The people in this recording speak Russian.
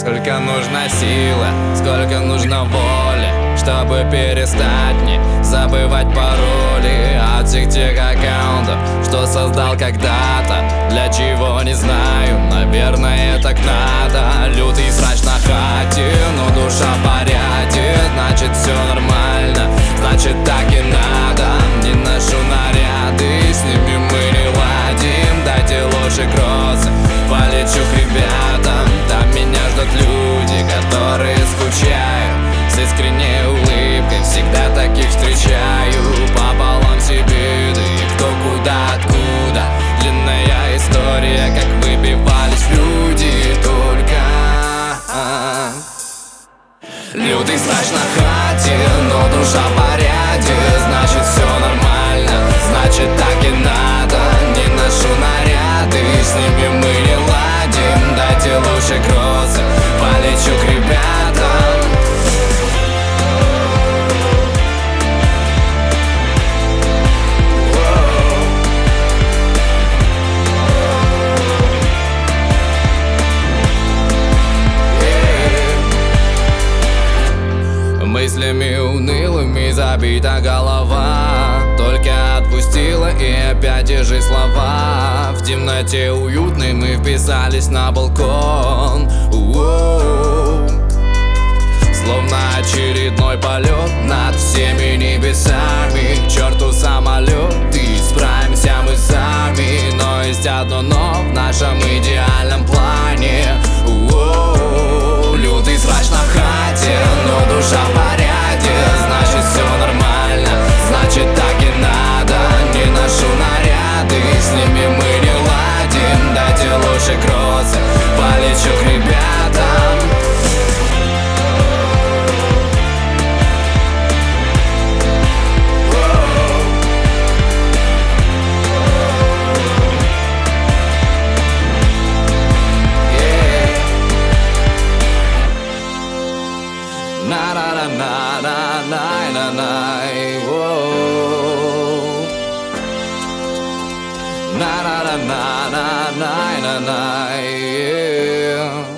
Сколько нужно силы, сколько нужно воли, чтобы перестать не забывать пароли от всех тех аккаунтов, что создал когда-то. Для чего, не знаю, наверное, так надо. Лютый срач на хате, но душа в порядке. Значит, все нормально, значит, так и надо. Не ношу наряды, с ними мы не ладим. Дайте лучше кроссы, полечу к ребятам. Там меня ждут люди, которые скучают. С искренней улыбкой всегда таких встречаю. Пополам все беды, кто куда, откуда. Длинная история, как выбивались люди. Только лютый срач на хате, но душа в порядке. Значит, все нормально, значит, так и надо. Не ношу наряды, с ними мы не ладим. Дайте лучше кроссы, полечу к ребятам. Мыслями унылыми забита голова, только отпустила и опять те же слова. В темноте уютной мы вписались на балкон. Словно очередной полет над всеми небесами. К черту самолет, и справимся мы сами. Но есть одно но в нашем идеальном плане. Лютый срач на хате, но душа в порядке. Значит, все нормально, значит, так и надо. Не ношу наряды, с ними мы не ладим. Дайте лучше кроссы, полечу к ребятам. Na na na na na na na na, whoa. Na na na na na na na, yeah.